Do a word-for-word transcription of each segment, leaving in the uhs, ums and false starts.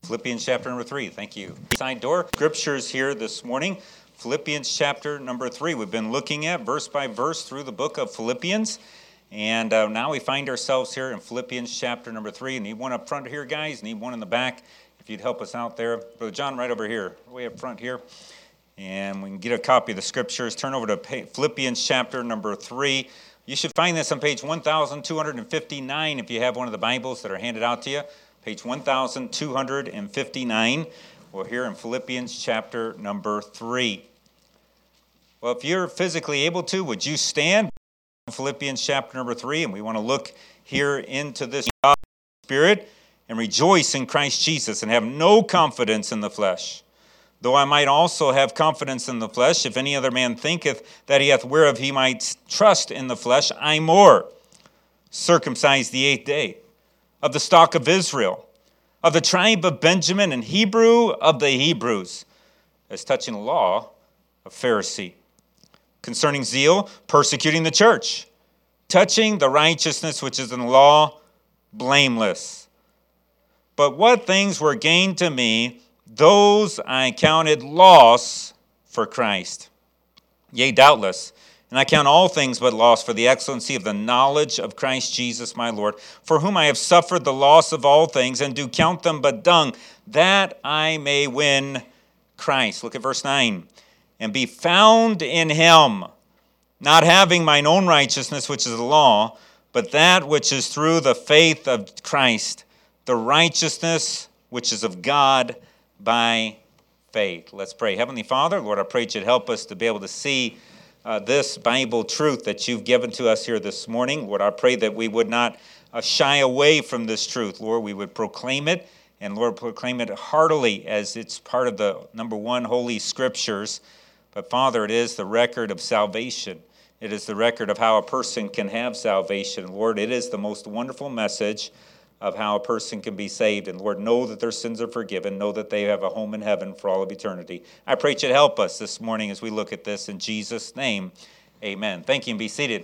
Philippians chapter number three. Thank you. Side door. Scriptures here this morning. Philippians chapter number three. We've been looking at verse by verse through the book of Philippians. And uh, now we find ourselves here in Philippians chapter number three. Need one up front here, guys. Need one in the back. If you'd help us out there. Brother John, right over here. Way up front here. And we can get a copy of the scriptures. Turn over to Philippians chapter number three. You should find this on page one thousand two hundred fifty-nine if you have one of the Bibles that are handed out to you. Page one thousand two hundred fifty-nine. We're here in Philippians chapter number three. Well, if you're physically able to, would you stand? Philippians chapter number three, and we want to look here into this Spirit and rejoice in Christ Jesus and have no confidence in the flesh. Though I might also have confidence in the flesh, if any other man thinketh that he hath whereof he might trust in the flesh, I more. Circumcised the eighth day, of the stock of Israel, of the tribe of Benjamin, and Hebrew of the Hebrews, as touching the law, a Pharisee. Concerning zeal, persecuting the church. Touching the righteousness which is in the law, blameless. But what things were gained to me, those I counted loss for Christ. Yea, doubtless. And I count all things but loss for the excellency of the knowledge of Christ Jesus my Lord, for whom I have suffered the loss of all things, and do count them but dung, that I may win Christ. Look at verse nine. And be found in him, not having mine own righteousness, which is the law, but that which is through the faith of Christ, the righteousness which is of God by faith. Let's pray. Heavenly Father, Lord, I pray that you'd help us to be able to see uh, this Bible truth that you've given to us here this morning. Lord, I pray that we would not uh, shy away from this truth. Lord, we would proclaim it, and Lord, proclaim it heartily as it's part of the number one Holy Scriptures. But Father, it is the record of salvation. It is the record of how a person can have salvation. Lord, it is the most wonderful message of how a person can be saved. And Lord, know that their sins are forgiven. Know that they have a home in heaven for all of eternity. I pray that you'd help us this morning as we look at this. In Jesus' name, amen. Thank you, and be seated.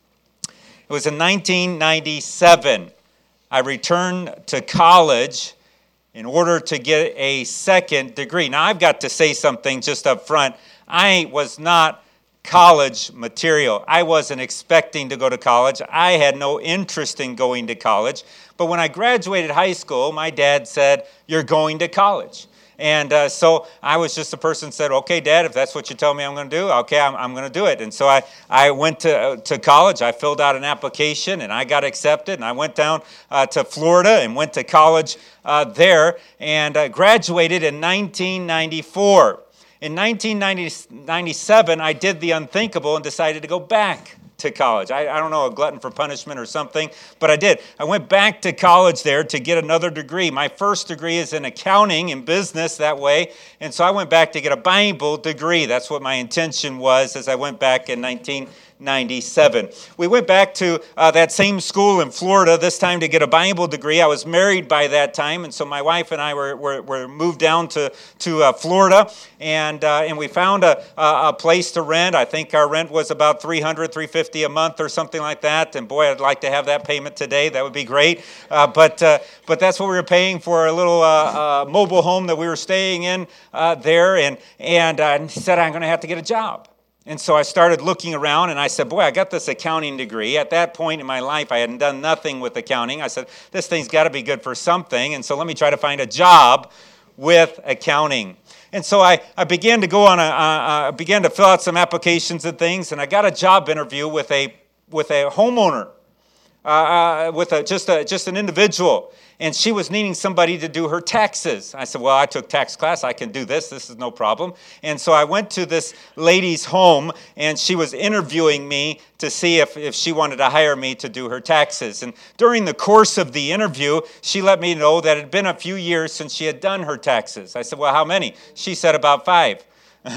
It was in nineteen ninety-seven. I returned to college in order to get a second degree. Now, I've got to say something just up front. I was not college material. I wasn't expecting to go to college. I had no interest in going to college. But when I graduated high school, my dad said, "You're going to college." And uh, so I was just a person who said, "Okay, Dad, if that's what you tell me I'm going to do, okay, I'm, I'm going to do it." And so I, I went to, uh, to college. I filled out an application, and I got accepted. And I went down uh, to Florida and went to college uh, there and uh, graduated in nineteen ninety-four. In nineteen ninety-seven, I did the unthinkable and decided to go back to college. I, I don't know, a glutton for punishment or something, but I did. I went back to college there to get another degree. My first degree is in accounting and business that way, and so I went back to get a Bible degree. That's what my intention was as I went back in nineteen ninety-seven. We went back to uh, that same school in Florida, this time to get a Bible degree. I was married by that time, and so my wife and I were, were, were moved down to, to uh, Florida, and uh, and we found a, a place to rent. I think our rent was about three hundred dollars, three hundred fifty dollars a month or something like that, and boy, I'd like to have that payment today. That would be great, uh, but uh, but that's what we were paying for a little uh, uh, mobile home that we were staying in uh, there, and, and uh, said, I'm going to have to get a job. And so I started looking around, and I said, boy, I got this accounting degree. At that point in my life, I hadn't done nothing with accounting. I said, this thing's got to be good for something, and so let me try to find a job with accounting. And so I, I began to go on a, uh, uh, began to fill out some applications and things, and I got a job interview with a with a homeowner, uh, uh, with a, just a just an individual. And she was needing somebody to do her taxes. I said, well, I took tax class. I can do this. This is no problem. And so I went to this lady's home, and she was interviewing me to see if, if she wanted to hire me to do her taxes. And during the course of the interview, she let me know that it had been a few years since she had done her taxes. I said, well, how many? She said, about five.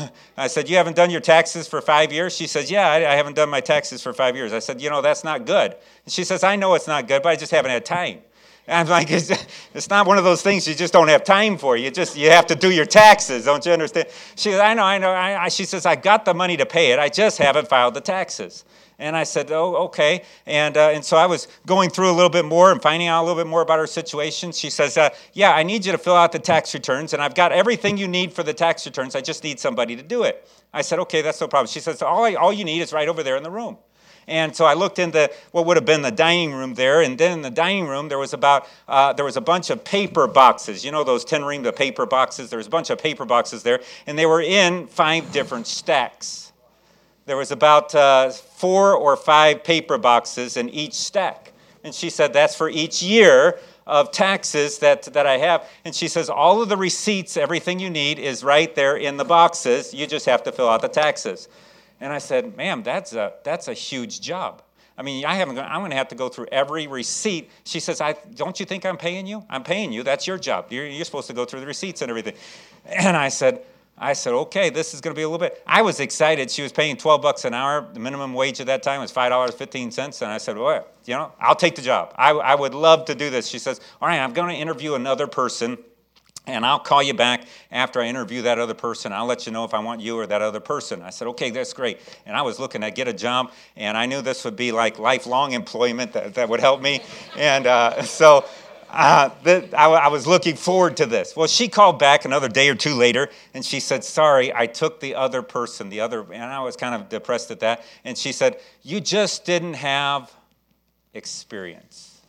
I said, you haven't done your taxes for five years? She says, yeah, I, I haven't done my taxes for five years. I said, you know, that's not good. And she says, I know it's not good, but I just haven't had time. And I'm like, it's, it's not one of those things you just don't have time for. You just you have to do your taxes, don't you understand? She says, I know, I know. I, I, she says, I got the money to pay it. I just haven't filed the taxes. And I said, oh, okay. And uh, and so I was going through a little bit more and finding out a little bit more about her situation. She says, uh, yeah, I need you to fill out the tax returns, and I've got everything you need for the tax returns. I just need somebody to do it. I said, okay, that's no problem. She says, all, I, all you need is right over there in the room. And so I looked into what would have been the dining room there, and then in the dining room there was about uh, there was a bunch of paper boxes. You know those ten ring the paper boxes? There was a bunch of paper boxes there, and they were in five different stacks. There was about uh, four or five paper boxes in each stack. And she said, that's for each year of taxes that, that I have. And she says, all of the receipts, everything you need is right there in the boxes. You just have to fill out the taxes. And I said, ma'am, that's a, that's a huge job. I mean, I haven't, I'm going to have to go through every receipt. She says, I, don't you think I'm paying you? I'm paying you. That's your job. You're, you're supposed to go through the receipts and everything. And I said, I said, okay, this is going to be a little bit. I was excited. She was paying twelve bucks an hour. The minimum wage at that time was five dollars and fifteen cents. And I said, well, you know, I'll take the job. I, I would love to do this. She says, all right, I'm going to interview another person, and I'll call you back after I interview that other person. I'll let you know if I want you or that other person. I said, okay, that's great. And I was looking to get a job, and I knew this would be like lifelong employment that, that would help me. And uh, so... Uh, th- I, I was looking forward to this. Well, she called back another day or two later, and she said, sorry, I took the other person, the other, and I was kind of depressed at that. And she said, you just didn't have experience,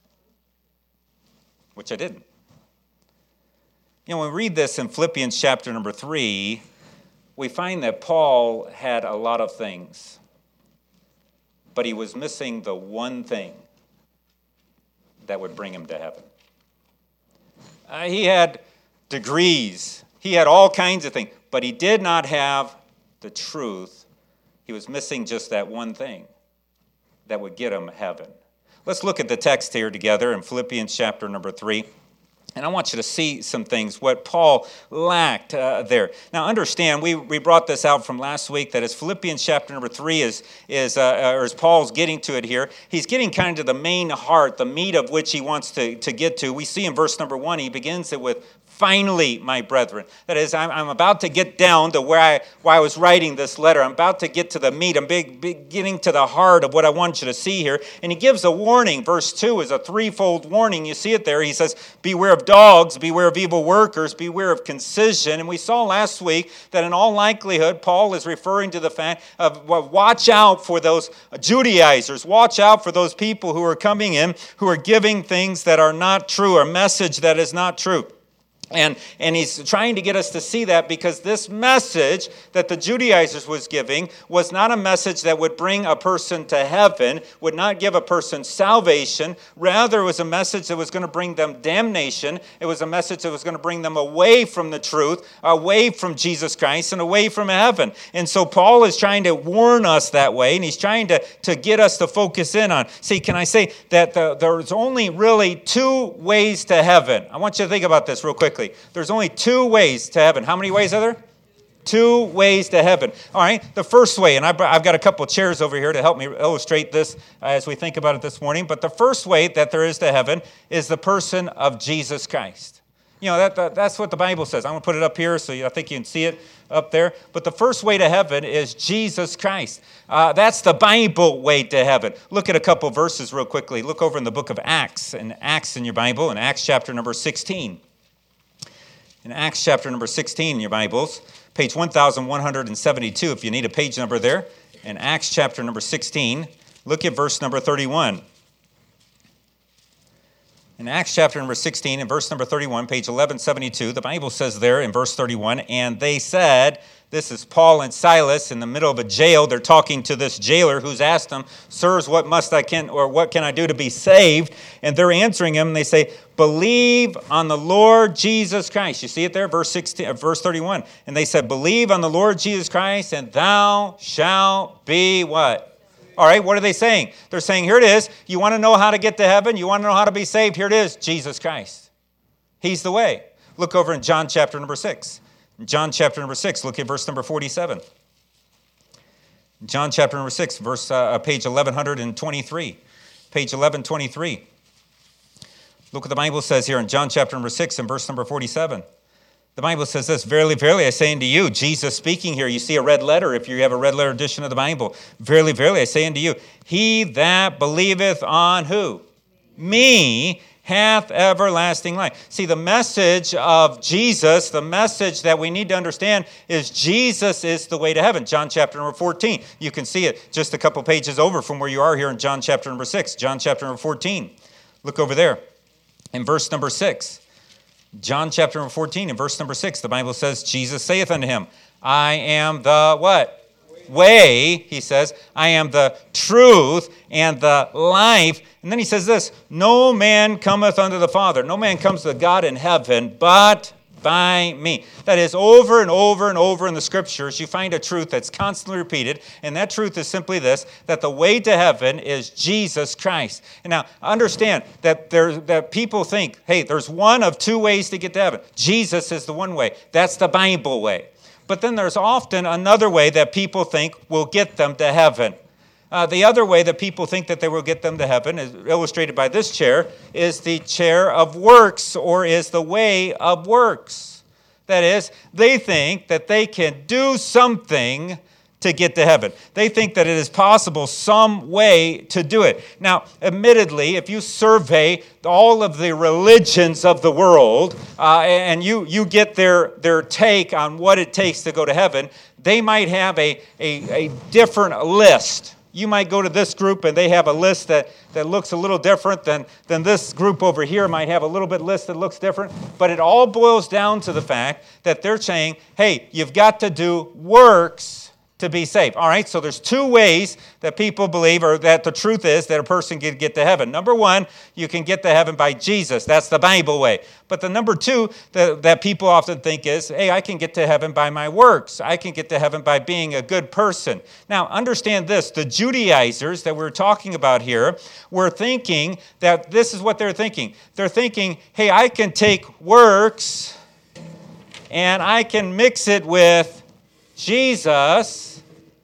which I didn't. You know, when we read this in Philippians chapter number three, we find that Paul had a lot of things, but he was missing the one thing that would bring him to heaven. Uh, he had degrees. He had all kinds of things, but he did not have the truth. He was missing just that one thing that would get him heaven. Let's look at the text here together in Philippians chapter number three. And I want you to see some things, what Paul lacked uh, there. Now, understand, we, we brought this out from last week, that as Philippians chapter number three is, is uh, or as Paul's getting to it here, he's getting kind of to the main heart, the meat of which he wants to, to get to. We see in verse number one, he begins it with, finally, my brethren. That is, I'm, I'm about to get down to where I, where I was writing this letter. I'm about to get to the meat. I'm big, big, getting to the heart of what I want you to see here. And he gives a warning. Verse two is a threefold warning. You see it there. He says, beware of dogs, beware of evil workers, beware of concision. And we saw last week that in all likelihood, Paul is referring to the fact of, well, watch out for those Judaizers. Watch out for those people who are coming in, who are giving things that are not true, a message that is not true. And, and he's trying to get us to see that, because this message that the Judaizers was giving was not a message that would bring a person to heaven, would not give a person salvation. Rather, it was a message that was going to bring them damnation. It was a message that was going to bring them away from the truth, away from Jesus Christ, and away from heaven. And so Paul is trying to warn us that way, and he's trying to, to get us to focus in on. See, can I say that the, there's only really two ways to heaven? I want you to think about this real quick. There's only two ways to heaven. How many ways are there? Two ways to heaven. All right, the first way, and I've got a couple of chairs over here to help me illustrate this as we think about it this morning, but the first way that there is to heaven is the person of Jesus Christ. You know, that, that that's what the Bible says. I'm going to put it up here so I think you can see it up there. But the first way to heaven is Jesus Christ. Uh, that's the Bible way to heaven. Look at a couple verses real quickly. Look over in the book of Acts, in Acts in your Bible, in Acts chapter number sixteen. In Acts chapter number sixteen in your Bibles, page one thousand one hundred seventy-two, if you need a page number there. In Acts chapter number sixteen, look at verse number thirty-one. In Acts chapter number sixteen, in verse number thirty-one, page eleven seventy-two, the Bible says there in verse thirty-one, and they said, this is Paul and Silas in the middle of a jail. They're talking to this jailer who's asked them, sirs, what must I can, or what can I do to be saved? And they're answering him, and they say, believe on the Lord Jesus Christ. You see it there, verse sixteen, verse thirty-one. And they said, believe on the Lord Jesus Christ, and thou shalt be what? All right, what are they saying? They're saying, here it is. You want to know how to get to heaven? You want to know how to be saved? Here it is, Jesus Christ. He's the way. Look over in John chapter number six. John chapter number six, look at verse number forty-seven. John chapter number six, verse uh, page eleven twenty-three. Page eleven twenty-three. Look what the Bible says here in John chapter number six and verse number forty-seven. The Bible says this, verily, verily, I say unto you, Jesus speaking here, you see a red letter if you have a red letter edition of the Bible. Verily, verily, I say unto you, he that believeth on who? Me, hath everlasting life. See, the message of Jesus, the message that we need to understand is Jesus is the way to heaven. John chapter number fourteen. You can see it just a couple pages over from where you are here in John chapter number six. John chapter number fourteen. Look over there in verse number six. John chapter number fourteen, in verse number six, the Bible says, Jesus saith unto him, I am the what? Way, he says, I am the truth and the life. And then he says this, no man cometh unto the Father. No man comes to God in heaven, but by me. That is, over and over and over in the Scriptures, you find a truth that's constantly repeated, and that truth is simply this, that the way to heaven is Jesus Christ. And now, understand that there, that people think, hey, there's one of two ways to get to heaven. Jesus is the one way. That's the Bible way. But then there's often another way that people think will get them to heaven. Uh, the other way that people think that they will get them to heaven, is illustrated by this chair, is the chair of works, or is the way of works. That is, they think that they can do something to get to heaven. They think that it is possible some way to do it. Now, admittedly, if you survey all of the religions of the world uh, and you, you get their, their take on what it takes to go to heaven, they might have a, a, a different list. You might go to this group and they have a list that, that looks a little different than, than this group over here might have a little bit list that looks different. But it all boils down to the fact that they're saying, hey, you've got to do works to be saved. All right, so there's two ways that people believe, or that the truth is that a person can get to heaven. Number one, you can get to heaven by Jesus. That's the Bible way. But the number two that, that people often think is, hey, I can get to heaven by my works. I can get to heaven by being a good person. Now, understand this. The Judaizers that we're talking about here were thinking that this is what they're thinking. They're thinking, hey, I can take works and I can mix it with Jesus,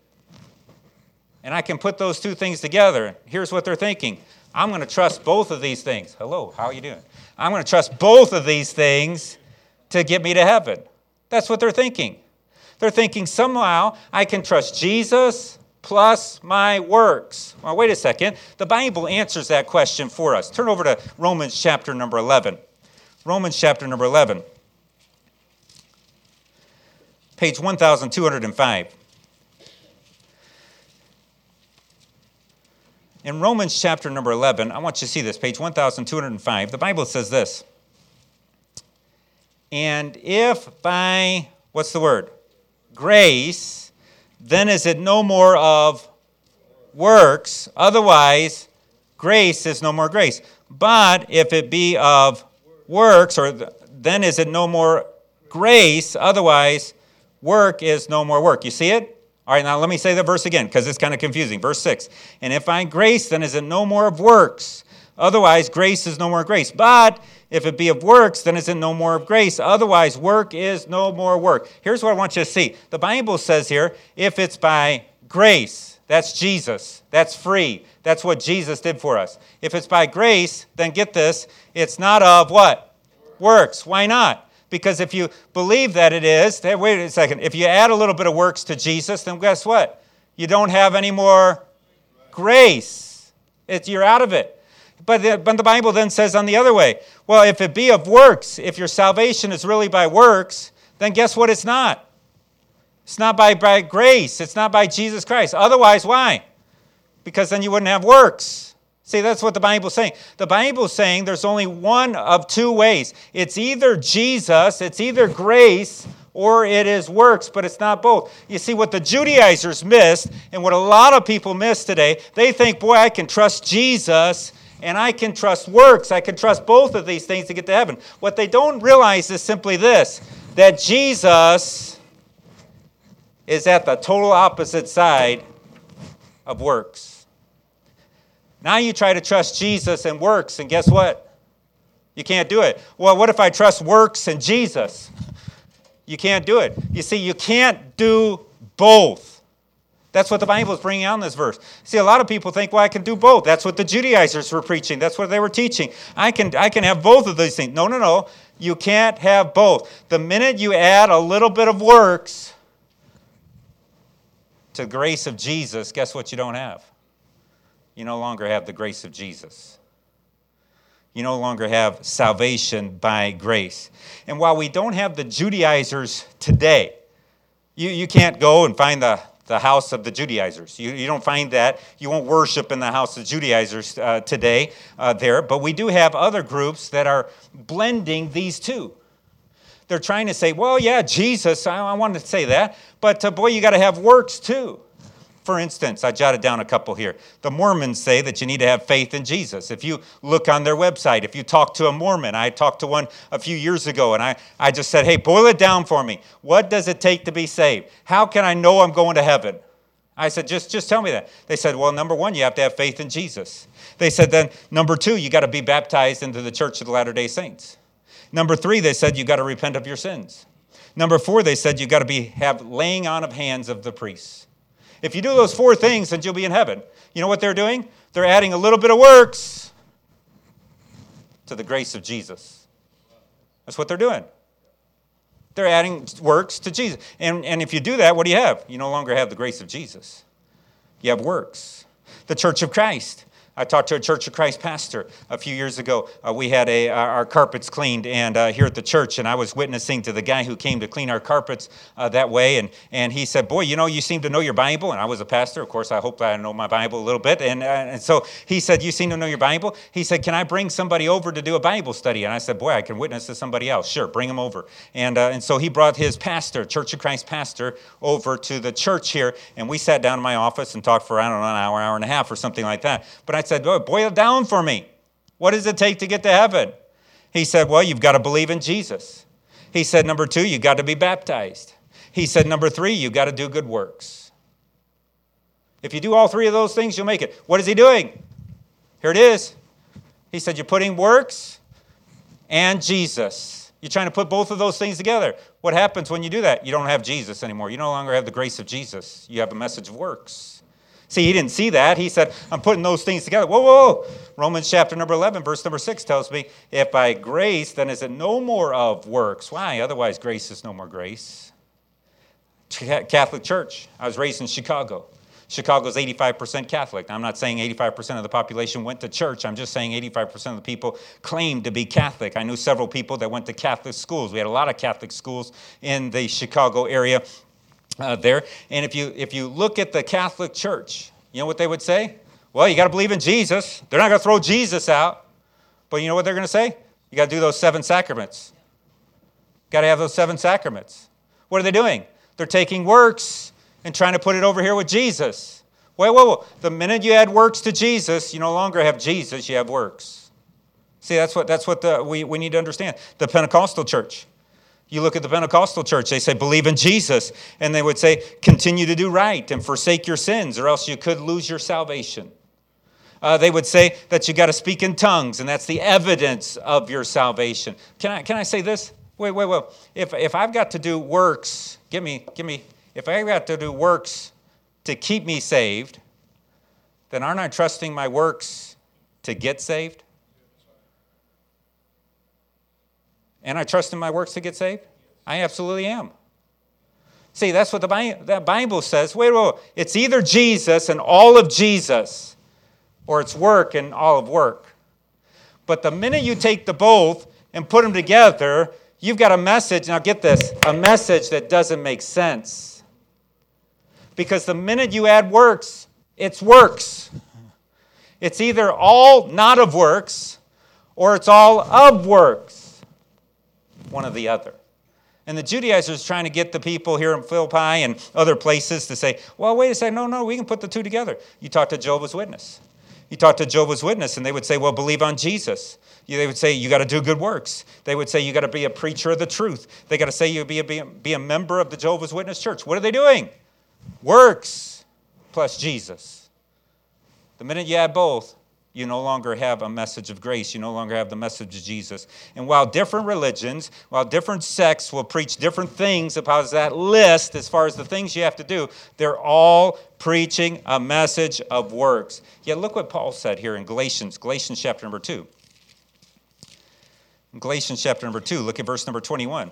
and I can put those two things together. Here's what they're thinking. I'm going to trust both of these things. Hello, how are you doing? I'm going to trust both of these things to get me to heaven. That's what they're thinking. They're thinking somehow I can trust Jesus plus my works. Well, wait a second. The Bible answers that question for us. Turn over to Romans chapter number eleven. Romans chapter number eleven. Page one thousand two hundred five. In Romans chapter number eleven, I want you to see this, page one thousand two hundred five. The Bible says this. And if by, what's the word? Grace, then is it no more of works. Otherwise, grace is no more grace. But if it be of works, or then is it no more grace. Otherwise, work is no more work. You see it? All right, now let me say the verse again because it's kind of confusing. Verse six. And if by grace, then is it no more of works. Otherwise, grace is no more grace. But if it be of works, then is it no more of grace. Otherwise, work is no more work. Here's what I want you to see. The Bible says here, if it's by grace, that's Jesus. That's free. That's what Jesus did for us. If it's by grace, then get this, it's not of what? Works. Why not? Because if you believe that it is, hey, wait a second, if you add a little bit of works to Jesus, then guess what? You don't have any more grace. It's, you're out of it. But the, but the Bible then says on the other way, well, if it be of works, if your salvation is really by works, then guess what it's not? It's not by, by grace. It's not by Jesus Christ. Otherwise, why? Because then you wouldn't have works. See, that's what the Bible's saying. The Bible's saying there's only one of two ways. It's either Jesus, it's either grace, or it is works, but it's not both. You see, what the Judaizers missed, and what a lot of people miss today, they think, boy, I can trust Jesus, and I can trust works. I can trust both of these things to get to heaven. What they don't realize is simply this, that Jesus is at the total opposite side of works. Now you try to trust Jesus and works, and guess what? You can't do it. Well, what if I trust works and Jesus? You can't do it. You see, you can't do both. That's what the Bible is bringing out in this verse. See, a lot of people think, well, I can do both. That's what the Judaizers were preaching. That's what they were teaching. I can, I can have both of these things. No, no, no. You can't have both. The minute you add a little bit of works to the grace of Jesus, guess what you don't have? You no longer have the grace of Jesus. You no longer have salvation by grace. And while we don't have the Judaizers today, you, you can't go and find the the house of the Judaizers. You, you don't find that. You won't worship in the house of Judaizers uh, today uh, there. But we do have other groups that are blending these two. They're trying to say, well, yeah, Jesus, I, I wanted to say that. But uh, boy, you got to have works too. For instance, I jotted down a couple here. The Mormons say that you need to have faith in Jesus. If you look on their website, if you talk to a Mormon, I talked to one a few years ago, and I, I just said, hey, boil it down for me. What does it take to be saved? How can I know I'm going to heaven? I said, just, just tell me that. They said, well, number one, you have to have faith in Jesus. They said, then, number two, you got to be baptized into the Church of the Latter-day Saints. Number three, they said, you got to repent of your sins. Number four, they said, you got to be have laying on of hands of the priests. If you do those four things, then you'll be in heaven. You know what they're doing? They're adding a little bit of works to the grace of Jesus. That's what they're doing. They're adding works to Jesus. And, and if you do that, what do you have? You no longer have the grace of Jesus. You have works. The Church of Christ. I talked to a Church of Christ pastor a few years ago. Uh, we had a our carpets cleaned and uh, here at the church, and I was witnessing to the guy who came to clean our carpets uh, that way, and, and he said, boy, you know, you seem to know your Bible. And I was a pastor. Of course, I hope I know my Bible a little bit. And, uh, and so he said, you seem to know your Bible. He said, can I bring somebody over to do a Bible study? And I said, boy, I can witness to somebody else. Sure, bring him over. And, uh, and so he brought his pastor, Church of Christ pastor, over to the church here, and we sat down in my office and talked for, I don't know, an hour, hour and a half or something like that. But I said, boil it down for me. What does it take to get to heaven? He said, well, you've got to believe in Jesus. He said, number two, you've got to be baptized. He said, number three, you've got to do good works. If you do all three of those things, you'll make it. What is he doing? Here it is. He said, you're putting works and Jesus. You're trying to put both of those things together. What happens when you do that? You don't have Jesus anymore. You no longer have the grace of Jesus. You have a message of works. See, he didn't see that. He said, I'm putting those things together. Whoa, whoa, whoa. Romans chapter number eleven, verse number six tells me, if by grace, then is it no more of works. Why? Otherwise, grace is no more grace. Catholic Church. I was raised in Chicago. Chicago's eighty-five percent Catholic. I'm not saying eighty-five percent of the population went to church. I'm just saying eighty-five percent of the people claimed to be Catholic. I knew several people that went to Catholic schools. We had a lot of Catholic schools in the Chicago area. Uh, there, and if you if you look at the Catholic Church, you know what they would say? Well, you got to believe in Jesus. They're not going to throw Jesus out, but you know what they're going to say? You got to do those seven sacraments. Got to have those seven sacraments. What are they doing? They're taking works and trying to put it over here with Jesus. Wait, whoa, whoa! The minute you add works to Jesus, you no longer have Jesus. You have works. See, that's what that's what the, we we need to understand. The Pentecostal Church. You look at the Pentecostal church, they say, believe in Jesus. And they would say, continue to do right and forsake your sins, or else you could lose your salvation. Uh, they would say that you got to speak in tongues, and that's the evidence of your salvation. Can I can I say this? Wait, wait, wait. If if I've got to do works, give me, give me, if I've got to do works to keep me saved, then aren't I trusting my works to get saved? And I trust in my works to get saved? I absolutely am. See, that's what the Bible, that Bible says. Wait, wait, wait. It's either Jesus and all of Jesus, or it's work and all of work. But the minute you take the both and put them together, you've got a message, now get this, a message that doesn't make sense. Because the minute you add works, it's works. It's either all not of works, or it's all of works. One or the other. And the Judaizers trying to get the people here in Philippi and other places to say, well, wait a second, no, no, we can put the two together. You talk to Jehovah's Witness. You talk to Jehovah's Witness, and they would say, well, believe on Jesus. They would say, you got to do good works. They would say, you got to be a preacher of the truth. They got to say, you be a, be, a, be a member of the Jehovah's Witness church. What are they doing? Works plus Jesus. The minute you add both, You no longer have a message of grace. You no longer have the message of Jesus. And while different religions, while different sects will preach different things about that list as far as the things you have to do, they're all preaching a message of works. Yet look what Paul said here in Galatians, Galatians chapter number two. In Galatians chapter number two, look at verse number twenty-one.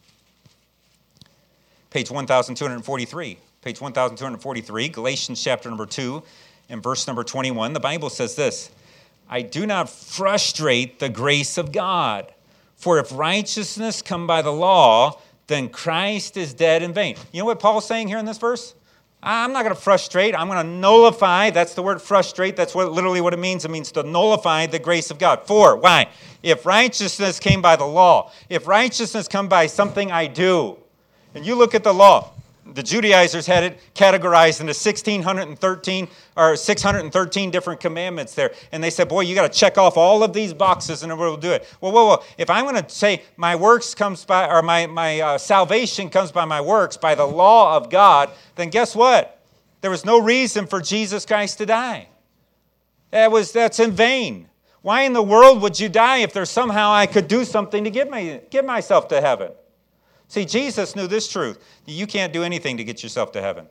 Page one thousand two hundred forty-three. Page one thousand two hundred forty-three, Galatians chapter number two. In verse number twenty-one, the Bible says this, I do not frustrate the grace of God, for if righteousness come by the law, then Christ is dead in vain. You know what Paul's saying here in this verse? I'm not going to frustrate. I'm going to nullify. That's the word frustrate. That's what literally what it means. It means to nullify the grace of God. For, why? If righteousness came by the law, if righteousness come by something I do, and you look at the law, the Judaizers had it categorized into sixteen thirteen or six hundred thirteen different commandments there. And they said, boy, you got to check off all of these boxes in order to do it. Well, whoa, whoa. If I'm going to say my works comes by, or my, my uh, salvation comes by my works, by the law of God, then guess what? There was no reason for Jesus Christ to die. That was, that's in vain. Why in the world would you die if there's somehow I could do something to get, me, get myself to heaven? See, Jesus knew this truth. You can't do anything to get yourself to heaven.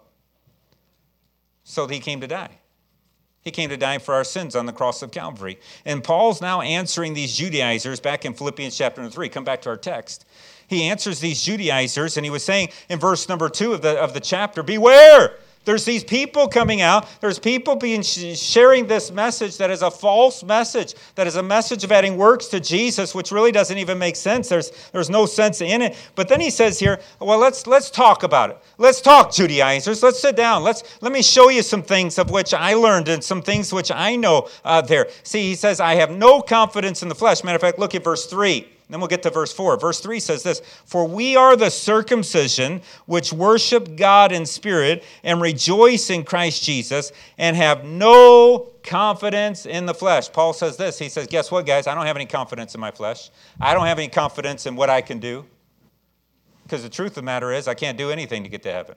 So he came to die. He came to die for our sins on the cross of Calvary. And Paul's now answering these Judaizers back in Philippians chapter three. Come back to our text. He answers these Judaizers, and he was saying in verse number two of the, of the chapter, beware! There's these people coming out. There's people being sharing this message that is a false message, that is a message of adding works to Jesus, which really doesn't even make sense. There's, there's no sense in it. But then he says here, well, let's let's talk about it. Let's talk, Judaizers. Let's sit down. Let's let me show you some things of which I learned and some things which I know uh, there. See, he says, I have no confidence in the flesh. Matter of fact, look at verse three. Then we'll get to verse four. Verse three says this, for we are the circumcision which worship God in spirit and rejoice in Christ Jesus and have no confidence in the flesh. Paul says this. He says, guess what, guys? I don't have any confidence in my flesh. I don't have any confidence in what I can do. Because the truth of the matter is, I can't do anything to get to heaven.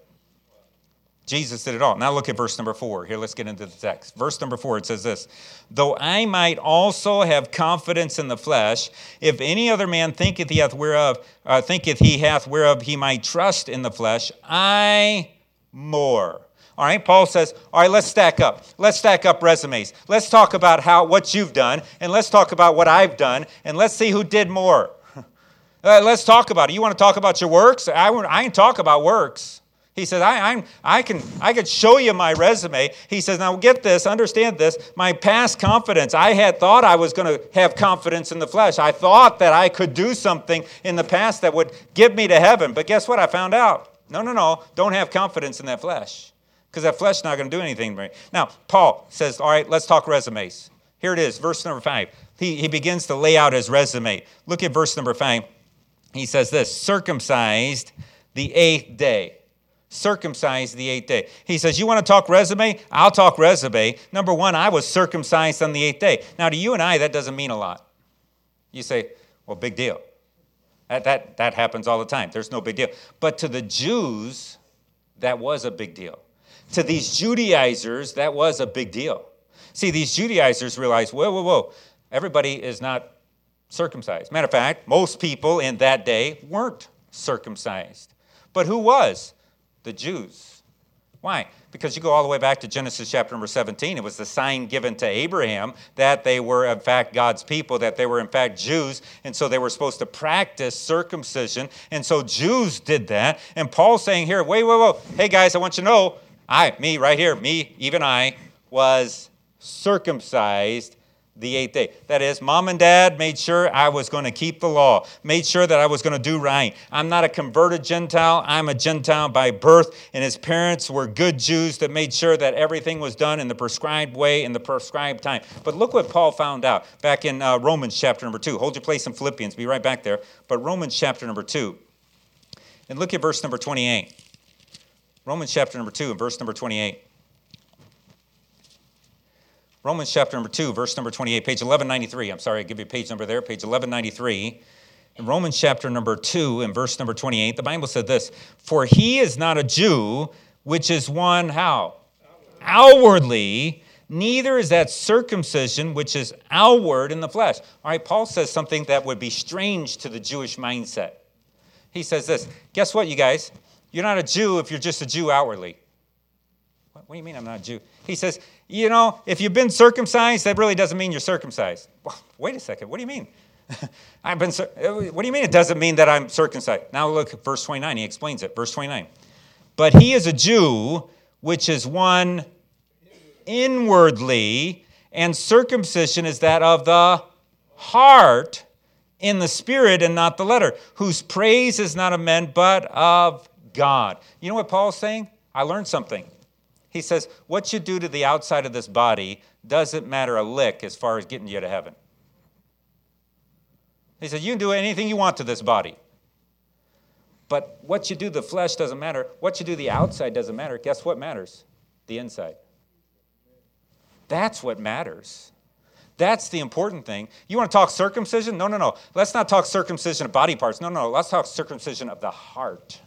Jesus did it all. Now look at verse number four. Here, let's get into the text. Verse number four, it says this, though I might also have confidence in the flesh, if any other man thinketh he hath whereof, uh, thinketh he hath whereof he might trust in the flesh, I more. All right, Paul says, all right, let's stack up. Let's stack up resumes. Let's talk about how what you've done, and let's talk about what I've done, and let's see who did more. uh, let's talk about it. You want to talk about your works? I, I ain't talk about works. He says, I, I'm, I can I could show you my resume. He says, now get this, understand this. My past confidence, I had thought I was going to have confidence in the flesh. I thought that I could do something in the past that would get me to heaven. But guess what? I found out. No, no, no. Don't have confidence in that flesh. Because that flesh is not going to do anything for me. Now, Paul says, all right, let's talk resumes. Here it is, verse number five. He, he begins to lay out his resume. Look at verse number five. He says this, circumcised the eighth day. Circumcised the eighth day. He says, you want to talk resume? I'll talk resume. Number one, I was circumcised on the eighth day. Now, to you and I, that doesn't mean a lot. You say, well, big deal. That, that, that happens all the time. There's no big deal. But to the Jews, that was a big deal. To these Judaizers, that was a big deal. See, these Judaizers realized, whoa, whoa, whoa, everybody is not circumcised. Matter of fact, most people in that day weren't circumcised. But who was? The Jews. Why? Because you go all the way back to Genesis chapter number seventeen. It was the sign given to Abraham that they were, in fact, God's people, that they were, in fact, Jews. And so they were supposed to practice circumcision. And so Jews did that. And Paul's saying here, wait, wait, wait. Hey, guys, I want you to know, I, me right here, me, even I, was circumcised the eighth day. That is, mom and dad made sure I was going to keep the law, made sure that I was going to do right. I'm not a converted Gentile. I'm a Gentile by birth, and his parents were good Jews that made sure that everything was done in the prescribed way, in the prescribed time. But look what Paul found out back in uh, Romans chapter number two. Hold your place in Philippians. Be right back there. But Romans chapter number two. And look at verse number twenty-eight. Romans chapter number two and verse number twenty-eight. Romans chapter number two, verse number twenty-eight, page eleven ninety-three. I'm sorry, I give you a page number there, page eleven ninety-three. In Romans chapter number two and verse number twenty-eight, the Bible said this, for he is not a Jew, which is one, how? Outwardly. Outwardly, Neither is that circumcision which is outward in the flesh. All right, Paul says something that would be strange to the Jewish mindset. He says this, guess what, you guys? You're not a Jew if you're just a Jew outwardly. What, what do you mean I'm not a Jew? He says, you know, if you've been circumcised, that really doesn't mean you're circumcised. Well, wait a second, what do you mean? I've been. What do you mean it doesn't mean that I'm circumcised? Now look at verse twenty-nine. He explains it. Verse twenty-nine. But he is a Jew, which is one inwardly, and circumcision is that of the heart in the spirit and not the letter, whose praise is not of men, but of God. You know what Paul's saying? I learned something. He says, what you do to the outside of this body doesn't matter a lick as far as getting you to heaven. He said, you can do anything you want to this body. But what you do to the flesh doesn't matter. What you do to the outside doesn't matter. Guess what matters? The inside. That's what matters. That's the important thing. You want to talk circumcision? No, no, no. Let's not talk circumcision of body parts. No, no. Let's talk circumcision of the heart.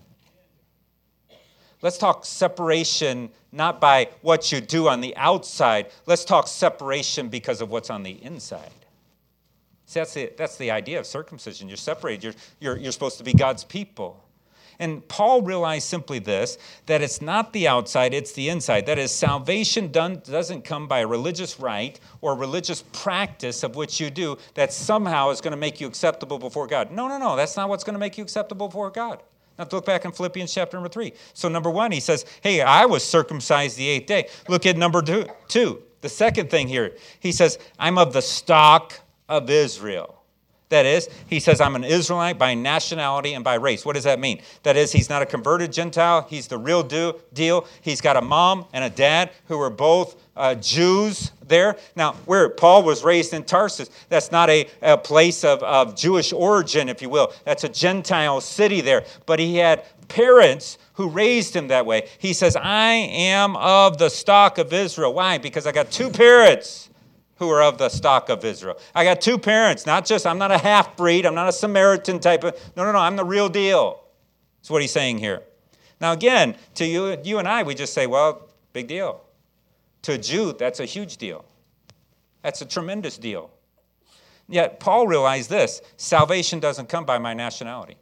Let's talk separation not by what you do on the outside. Let's talk separation because of what's on the inside. See, that's the, that's the idea of circumcision. You're separated. You're, you're, you're supposed to be God's people. And Paul realized simply this, that it's not the outside, it's the inside. That is, salvation done, doesn't come by a religious rite or religious practice of which you do that somehow is going to make you acceptable before God. No, no, no. That's not what's going to make you acceptable before God. Now, look back in Philippians chapter number three. So, number one, he says, hey, I was circumcised the eighth day. Look at number two. two. The second thing here, he says, I'm of the stock of Israel. That is, he says, I'm an Israelite by nationality and by race. What does that mean? That is, he's not a converted Gentile. He's the real do- deal. He's got a mom and a dad who were both uh, Jews there. Now, where Paul was raised in Tarsus, that's not a, a place of, of Jewish origin, if you will. That's a Gentile city there. But he had parents who raised him that way. He says, I am of the stock of Israel. Why? Because I got two parents who are of the stock of Israel. I got two parents, not just, I'm not a half-breed, I'm not a Samaritan type of, no, no, no, I'm the real deal. That's what he's saying here. Now again, to you, you and I, we just say, well, big deal. To a Jew, that's a huge deal. That's a tremendous deal. Yet Paul realized this, salvation doesn't come by my nationality.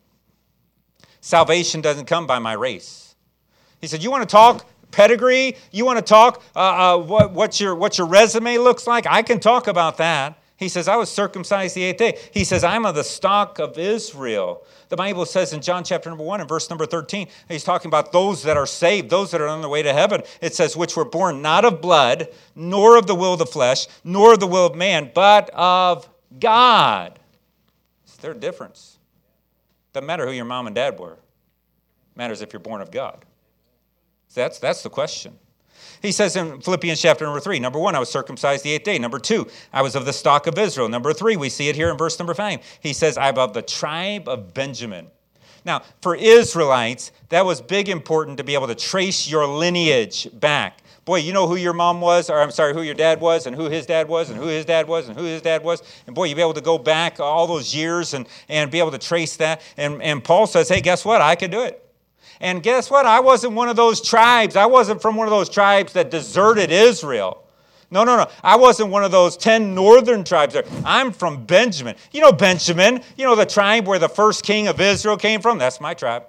Salvation doesn't come by my race. He said, you want to talk pedigree? You want to talk uh, uh, what, what, your, what your resume looks like? I can talk about that. He says, I was circumcised the eighth day. He says, I'm of the stock of Israel. The Bible says in John chapter number one and verse number thirteen, he's talking about those that are saved, those that are on their way to heaven. It says, which were born not of blood, nor of the will of the flesh, nor of the will of man, but of God. It's their difference. Doesn't matter who your mom and dad were. It matters if you're born of God. That's, that's the question. He says in Philippians chapter number three, number one, I was circumcised the eighth day. Number two, I was of the stock of Israel. Number three, we see it here in verse number five. He says, I'm of the tribe of Benjamin. Now, for Israelites, that was big important to be able to trace your lineage back. Boy, you know who your mom was, or I'm sorry, who your dad was, and who his dad was, and who his dad was, and who his dad was. And boy, you'd be able to go back all those years and, and be able to trace that. And, and Paul says, hey, guess what? I could do it. And guess what? I wasn't one of those tribes. I wasn't from one of those tribes that deserted Israel. No, no, no. I wasn't one of those ten northern tribes there. I'm from Benjamin. You know Benjamin, you know the tribe where the first king of Israel came from? That's my tribe.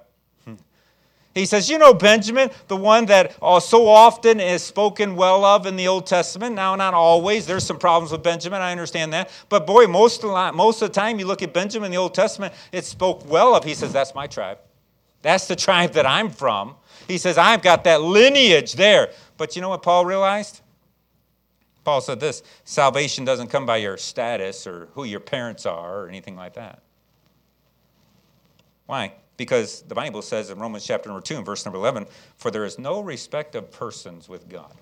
He says, you know Benjamin, the one that uh, so often is spoken well of in the Old Testament. Now, not always. There's some problems with Benjamin. I understand that. But boy, most of the, most of the time you look at Benjamin in the Old Testament, it's spoke well of. He says, that's my tribe. That's the tribe that I'm from. He says, I've got that lineage there. But you know what Paul realized? Paul said this, salvation doesn't come by your status or who your parents are or anything like that. Why? Because the Bible says in Romans chapter number two and verse number eleven, for there is no respect of persons with God.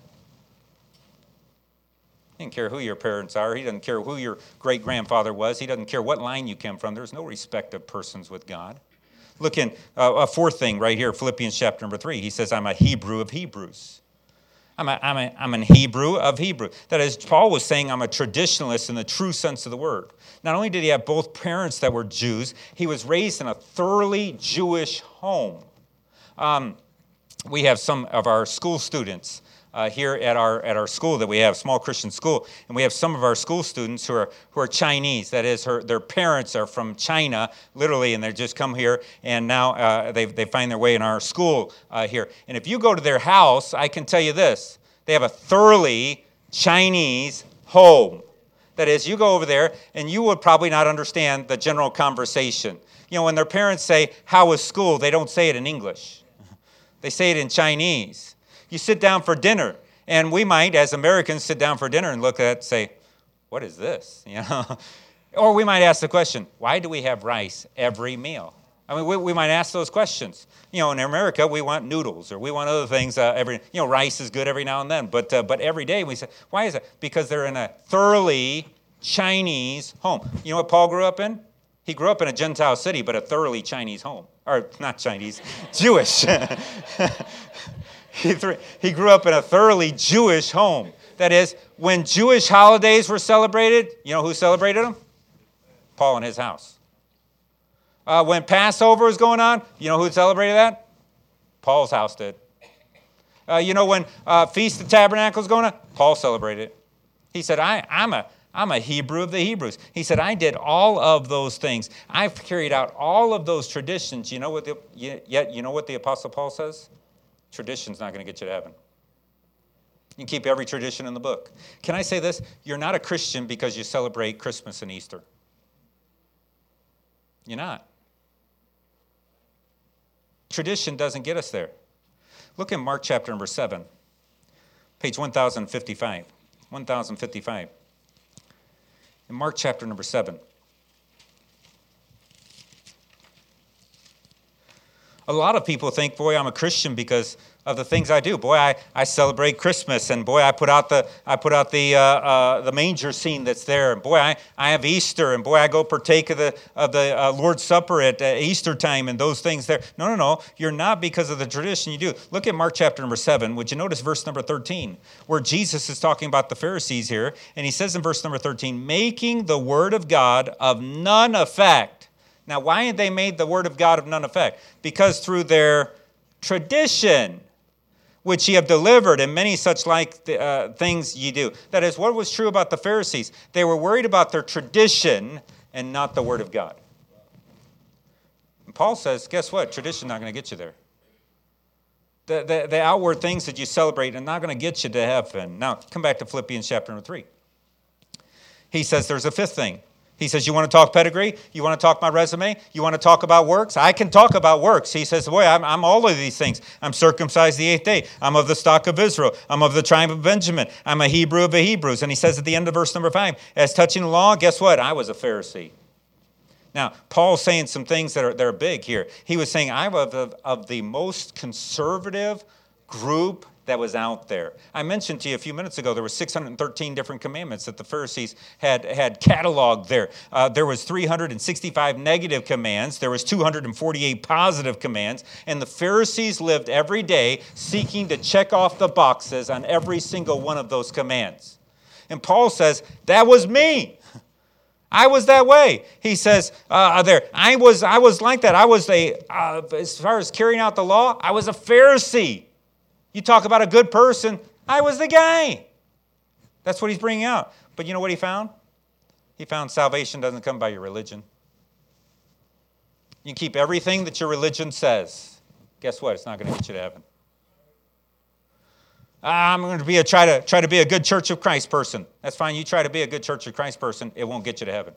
He doesn't care who your parents are. He doesn't care who your great-grandfather was. He doesn't care what line you came from. There's no respect of persons with God. Look in uh, a fourth thing right here, Philippians chapter number three. He says, I'm a Hebrew of Hebrews. I'm, a, I'm, a, I'm an Hebrew of Hebrew. That is, Paul was saying I'm a traditionalist in the true sense of the word. Not only did he have both parents that were Jews, he was raised in a thoroughly Jewish home. Um, we have some of our school students uh, here at our at our school that we have, small Christian school, and we have some of our school students who are who are Chinese. That is, her their parents are from China, literally, and they just come here, and now uh, they they find their way in our school uh, here. And if you go to their house, I can tell you this: they have a thoroughly Chinese home. That is, you go over there, and you would probably not understand the general conversation. You know, when their parents say, "How was school?" they don't say it in English. They say it in Chinese. You sit down for dinner, and we might, as Americans, sit down for dinner and look at it and say, "What is this?" You know, or we might ask the question, "Why do we have rice every meal?" I mean, we, we might ask those questions. You know, in America, we want noodles or we want other things. Uh, every you know, rice is good every now and then, but uh, but every day we say, "Why is it?" Because they're in a thoroughly Chinese home. You know what Paul grew up in? He grew up in a Gentile city, but a thoroughly Chinese home. Or not Chinese, Jewish. he, th- he grew up in a thoroughly Jewish home. That is, when Jewish holidays were celebrated, you know who celebrated them? Paul and his house. Uh, when Passover was going on, you know who celebrated that? Paul's house did. Uh, you know when uh, Feast of Tabernacles was going on? Paul celebrated it. He said, I, I'm a I'm a Hebrew of the Hebrews. He said, I did all of those things. I've carried out all of those traditions. You know what the, yet you know what the Apostle Paul says? Tradition's not going to get you to heaven. You can keep every tradition in the book. Can I say this? You're not a Christian because you celebrate Christmas and Easter. You're not. Tradition doesn't get us there. Look in Mark chapter number seven, page one thousand fifty-five. one thousand fifty-five. In Mark chapter number seven. A lot of people think, boy, I'm a Christian because of the things I do. Boy, I, I celebrate Christmas, and boy, I put out the I put out the uh, uh, the manger scene that's there, and boy, I, I have Easter, and boy, I go partake of the of the uh, Lord's Supper at uh, Easter time, and those things there. No, no, no, you're not because of the tradition you do. Look at Mark chapter number seven. Would you notice verse number thirteen, where Jesus is talking about the Pharisees here, and he says in verse number thirteen, making the word of God of none effect. Now, why had they made the word of God of none effect? Because through their tradition, which ye have delivered, and many such like uh, things ye do. That is, what was true about the Pharisees? They were worried about their tradition and not the word of God. And Paul says, guess what? Tradition's not going to get you there. The, the, the outward things that you celebrate are not going to get you to heaven. Now, come back to Philippians chapter number three. He says there's a fifth thing. He says, you want to talk pedigree? You want to talk my resume? You want to talk about works? I can talk about works. He says, boy, I'm, I'm all of these things. I'm circumcised the eighth day. I'm of the stock of Israel. I'm of the tribe of Benjamin. I'm a Hebrew of the Hebrews. And he says at the end of verse number five, as touching the law, guess what? I was a Pharisee. Now, Paul's saying some things that are, that are big here. He was saying, I'm of, of, of the most conservative group that was out there. I mentioned to you a few minutes ago there were six hundred thirteen different commandments that the Pharisees had, had cataloged there. Uh, there was three hundred sixty-five negative commands. There was two hundred forty-eight positive commands. And the Pharisees lived every day seeking to check off the boxes on every single one of those commands. And Paul says, that was me. I was that way. He says uh, there, I was I was like that. I was a, uh, as far as carrying out the law, I was a Pharisee. You talk about a good person, I was the guy. That's what he's bringing out. But you know what he found? He found salvation doesn't come by your religion. You keep everything that your religion says. Guess what? It's not going to get you to heaven. I'm going to be a try to try to be a good Church of Christ person. That's fine. You try to be a good Church of Christ person, it won't get you to heaven.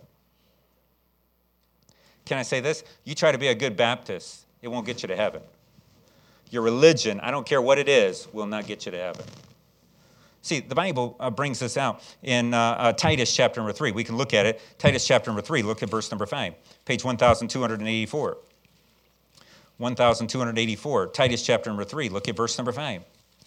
Can I say this? You try to be a good Baptist, it won't get you to heaven. Your religion, I don't care what it is, will not get you to heaven. See, the Bible uh, brings this out in uh, uh, Titus chapter number three. We can look at it. Titus chapter number three, look at verse number five, page one thousand two hundred eighty-four. one thousand two hundred eighty-four, Titus chapter number three, look at verse number five.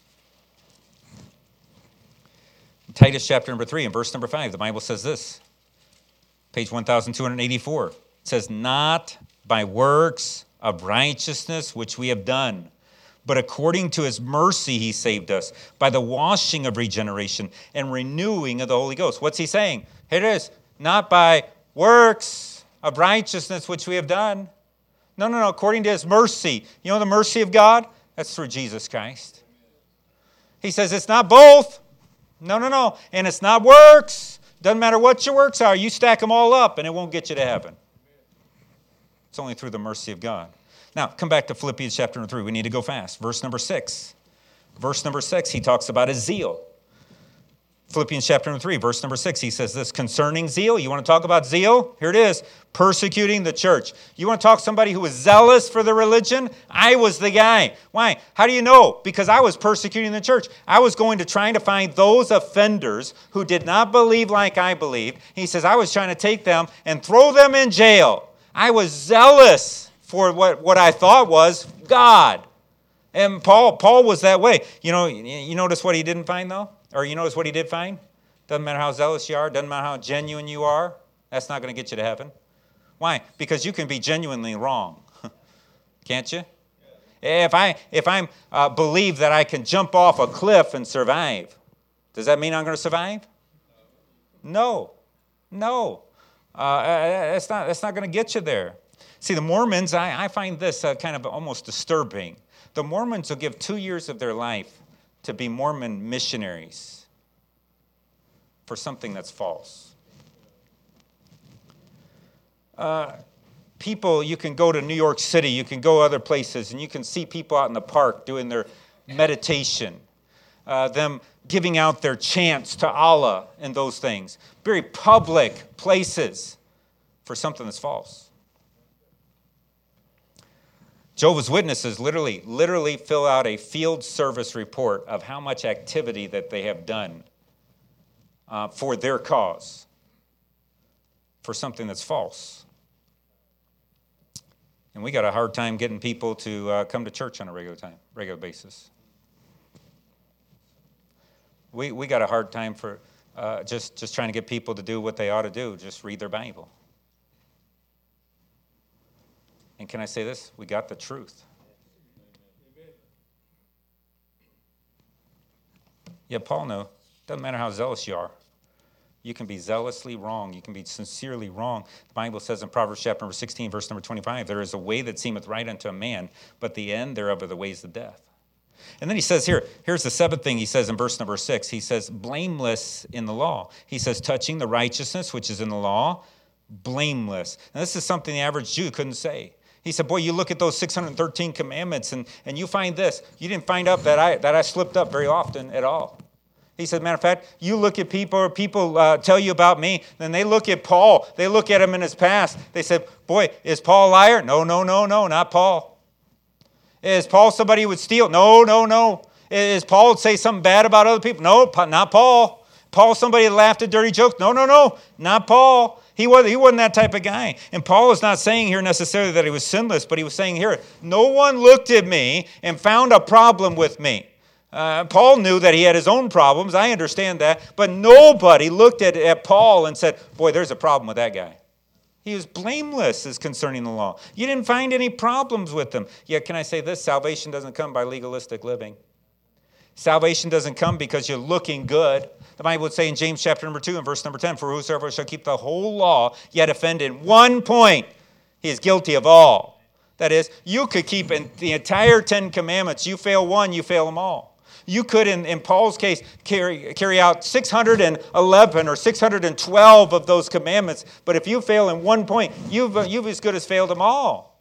Titus chapter number three and verse number five, the Bible says this. Page one thousand two hundred eighty-four. It says, not by works of righteousness which we have done, but according to his mercy he saved us by the washing of regeneration and renewing of the Holy Ghost. What's he saying? Here it is. Not by works of righteousness which we have done. No, no, no. According to his mercy. You know the mercy of God? That's through Jesus Christ. He says it's not both. No, no, no. And it's not works. Doesn't matter what your works are. You stack them all up and it won't get you to heaven. It's only through the mercy of God. Now, come back to Philippians chapter number three. We need to go fast. Verse number six. Verse number six, he talks about his zeal. Philippians chapter number three, verse number six, he says this concerning zeal. You want to talk about zeal? Here it is. Persecuting the church. You want to talk to somebody who was zealous for the religion? I was the guy. Why? How do you know? Because I was persecuting the church. I was going to trying to find those offenders who did not believe like I believed. He says I was trying to take them and throw them in jail. I was zealous for what, what I thought was God. And Paul, Paul was that way. You know, you notice what he didn't find though? Or you notice what he did find? Doesn't matter how zealous you are. Doesn't matter how genuine you are. That's not going to get you to heaven. Why? Because you can be genuinely wrong. Can't you? If I if I uh, believe that I can jump off a cliff and survive, does that mean I'm going to survive? No. No. Uh, that's not, that's not going to get you there. See, the Mormons, I, I find this uh, kind of almost disturbing. The Mormons will give two years of their life to be Mormon missionaries for something that's false. Uh, people, you can go to New York City, you can go other places, and you can see people out in the park doing their meditation, uh, them giving out their chants to Allah and those things. Very public places for something that's false. Jehovah's Witnesses literally, literally fill out a field service report of how much activity that they have done uh, for their cause, for something that's false. And we got a hard time getting people to uh, come to church on a regular time, regular basis. We we got a hard time for uh, just, just trying to get people to do what they ought to do, just read their Bible. And can I say this? We got the truth. Yeah, Paul knew. Doesn't matter how zealous you are. You can be zealously wrong. You can be sincerely wrong. The Bible says in Proverbs chapter number sixteen, verse number twenty-five, there is a way that seemeth right unto a man, but the end thereof are the ways of death. And then he says here, here's the seventh thing he says in verse number six. He says, blameless in the law. He says, touching the righteousness which is in the law, blameless. Now this is something the average Jew couldn't say. He said, boy, you look at those six hundred thirteen commandments and, and you find this. You didn't find out that I that I slipped up very often at all. He said, matter of fact, you look at people, or people uh, tell you about me, then they look at Paul. They look at him in his past. They said, boy, is Paul a liar? No, no, no, no, not Paul. Is Paul somebody who would steal? No, no, no. Is Paul would say something bad about other people? No, not Paul. Paul somebody that laughed at dirty jokes? No, no, no, not Paul. He wasn't, he wasn't that type of guy. And Paul is not saying here necessarily that he was sinless, but he was saying here, no one looked at me and found a problem with me. Uh, Paul knew that he had his own problems. I understand that. But nobody looked at, at Paul and said, boy, there's a problem with that guy. He was blameless as concerning the law. You didn't find any problems with him. Yet, can I say this? Salvation doesn't come by legalistic living. Salvation doesn't come because you're looking good. The Bible would say in James chapter number two and verse number ten, for whosoever shall keep the whole law, yet offend in one point, he is guilty of all. That is, you could keep in the entire Ten Commandments. You fail one, you fail them all. You could, in, in Paul's case, carry, carry out six hundred eleven or six hundred twelve of those commandments, but if you fail in one point, you've, you've as good as failed them all.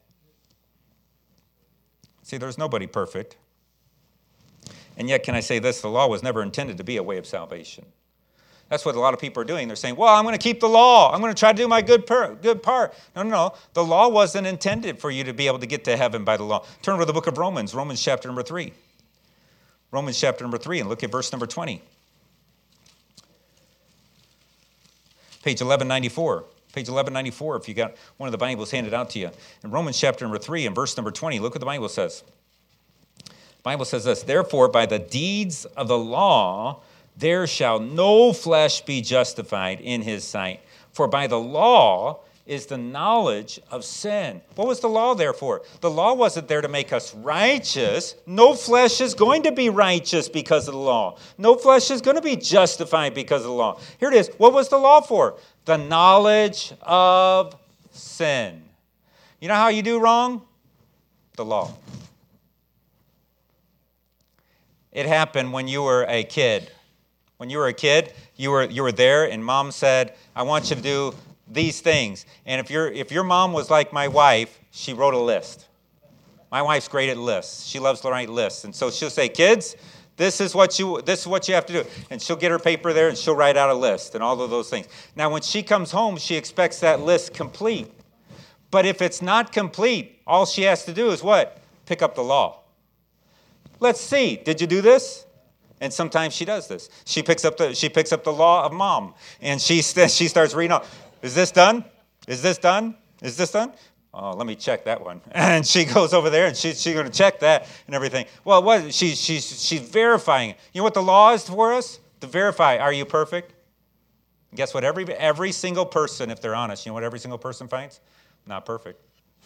See, there's nobody perfect. And yet, can I say this? The law was never intended to be a way of salvation. That's what a lot of people are doing. They're saying, well, I'm going to keep the law. I'm going to try to do my good, per- good part. No, no, no. The law wasn't intended for you to be able to get to heaven by the law. Turn to the book of Romans, Romans chapter number three. Romans chapter number three, and look at verse number twenty. Page eleven ninety-four. Page eleven ninety-four, if you got one of the Bibles handed out to you. In Romans chapter number three and verse number twenty, look what the Bible says. The Bible says this, therefore, by the deeds of the law, there shall no flesh be justified in his sight. For by the law is the knowledge of sin. What was the law there for? The law wasn't there to make us righteous. No flesh is going to be righteous because of the law. No flesh is going to be justified because of the law. Here it is. What was the law for? The knowledge of sin. You know how you do wrong? The law. it happened when you were a kid. When you were a kid, you were you were there, and mom said, I want you to do these things. And if your if your mom was like my wife, she wrote a list. My wife's great at lists. She loves to write lists. And so she'll say, kids, this is what you this is what you have to do. And she'll get her paper there and she'll write out a list and all of those things. Now, when she comes home, she expects that list complete. But if it's not complete, all she has to do is what? Pick up the law. Let's see. Did you do this? And sometimes she does this. She picks up the she picks up the law of mom, and she she starts reading. Off. Is this done? Is this done? Is this done? Oh, let me check that one. And she goes over there, and she, she's going to check that and everything. Well, what she she's she's verifying it. You know what the law is for us? To verify. Are you perfect? And guess what? Every every single person, if they're honest, you know what every single person finds? Not perfect.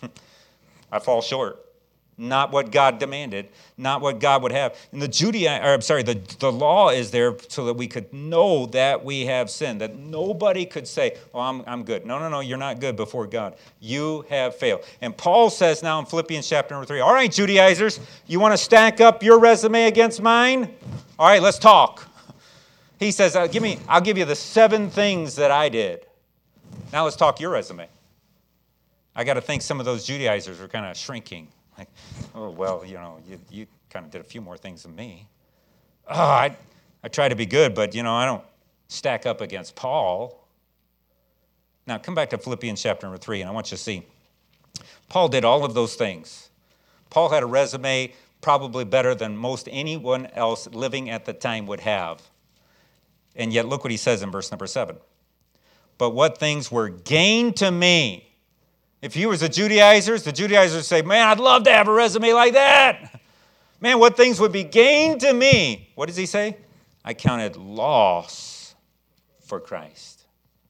I fall short. Not what God demanded, not what God would have. And the Judea, or I'm sorry, the, the law is there so that we could know that we have sinned, that nobody could say, oh, I'm, I'm good. No, no, no, you're not good before God. You have failed. And Paul says now in Philippians chapter number three, all right, Judaizers, you want to stack up your resume against mine? All right, let's talk. He says, uh, give me, I'll give you the seven things that I did. Now let's talk your resume. I got to think some of those Judaizers are kind of shrinking. Like, oh, well, you know, you, you kind of did a few more things than me. Oh, I, I try to be good, but, you know, I don't stack up against Paul. Now, come back to Philippians chapter number three, and I want you to see. Paul did all of those things. Paul had a resume probably better than most anyone else living at the time would have. And yet, look what he says in verse number seven. But what things were gained to me. If he was the Judaizers, the Judaizers say, man, I'd love to have a resume like that. Man, what things would be gained to me? What does he say? I counted loss for Christ.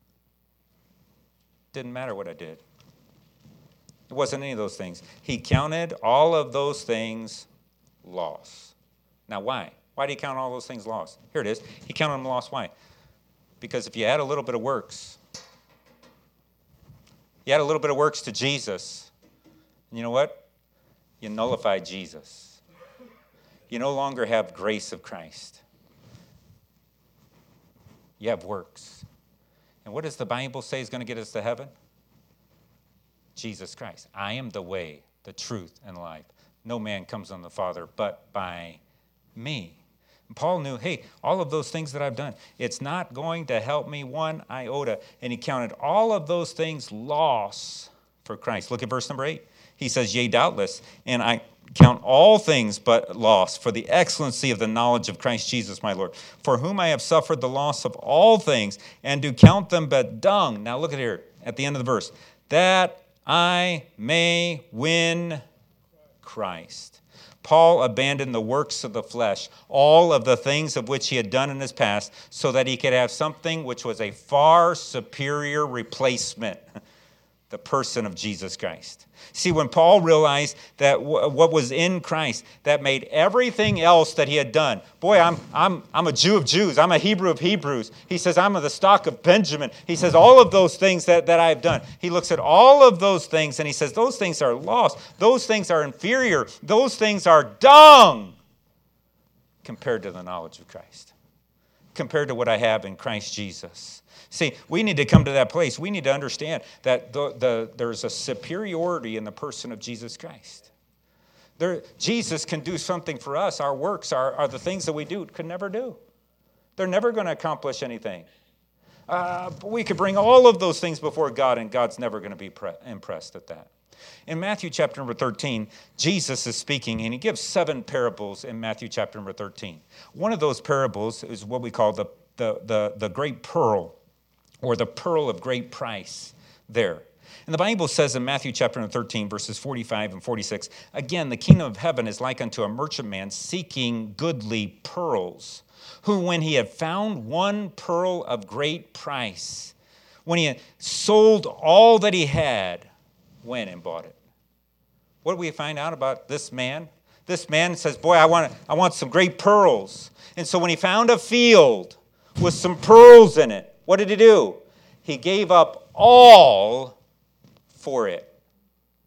Didn't matter what I did. It wasn't any of those things. He counted all of those things loss. Now, why? Why did he count all those things loss? Here it is. He counted them loss. Why? Because if you add a little bit of works, you add a little bit of works to Jesus, and you know what? You nullify Jesus. You no longer have grace of Christ. You have works. And what does the Bible say is going to get us to heaven? Jesus Christ. I am the way, the truth, and life. No man comes on the Father but by me. And Paul knew, hey, all of those things that I've done, it's not going to help me one iota. And he counted all of those things loss for Christ. Look at verse number eight. He says, yea, doubtless, and I count all things but loss for the excellency of the knowledge of Christ Jesus my Lord, for whom I have suffered the loss of all things, and do count them but dung. Now look at here, at the end of the verse. That I may win Christ. Paul abandoned the works of the flesh, all of the things of which he had done in his past, so that he could have something which was a far superior replacement, the person of Jesus Christ. See, when Paul realized that w- what was in Christ, that made everything else that he had done. Boy, I'm I'm I'm a Jew of Jews. I'm a Hebrew of Hebrews. He says, I'm of the stock of Benjamin. He says, all of those things that, that I've done. He looks at all of those things and he says, those things are lost. Those things are inferior. Those things are dung compared to the knowledge of Christ, compared to what I have in Christ Jesus. See, we need to come to that place. We need to understand that the, the, there's a superiority in the person of Jesus Christ. There, Jesus can do something for us. Our works are, are the things that we do could never do. They're never going to accomplish anything. Uh, we could bring all of those things before God, and God's never going to be pre- impressed at that. In Matthew chapter number thirteen, Jesus is speaking, and he gives seven parables in Matthew chapter number thirteen. One of those parables is what we call the, the, the, the great pearl, or the pearl of great price there. And the Bible says in Matthew chapter thirteen, verses forty-five and forty-six, again, the kingdom of heaven is like unto a merchant man seeking goodly pearls, who when he had found one pearl of great price, when he had sold all that he had, went and bought it. What do we find out about this man? This man says, boy, I want, I want some great pearls. And so when he found a field with some pearls in it, what did he do? He gave up all for it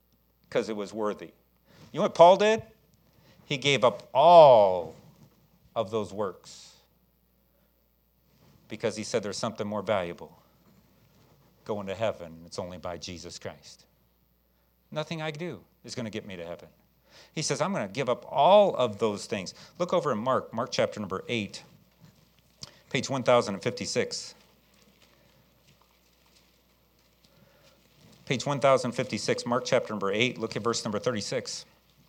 because it was worthy. You know what Paul did? He gave up all of those works. Because he said there's something more valuable. Going to heaven, it's only by Jesus Christ. Nothing I do is going to get me to heaven. He says, I'm going to give up all of those things. Look over in Mark, Mark chapter number eight, page one thousand fifty-six. Page one thousand fifty-six, Mark chapter number eight, look at verse number thirty-six.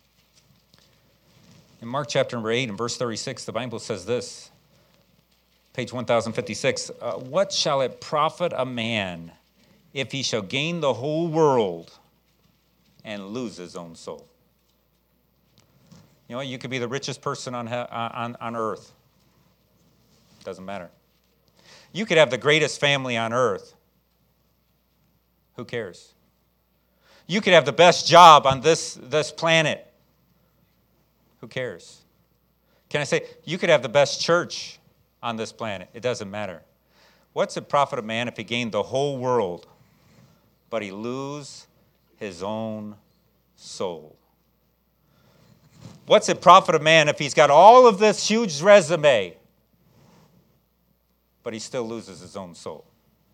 In Mark chapter number eight and verse thirty-six, the Bible says this. Page one thousand fifty-six, uh, what shall it profit a man if he shall gain the whole world and lose his own soul? You know, you could be the richest person on, on, on earth. Doesn't matter. You could have the greatest family on earth. Who cares? You could have the best job on this, this planet. Who cares? Can I say, you could have the best church on this planet. It doesn't matter. What's it profit a man if he gained the whole world, but he lose his own soul? What's it profit a man if he's got all of this huge resume, but he still loses his own soul?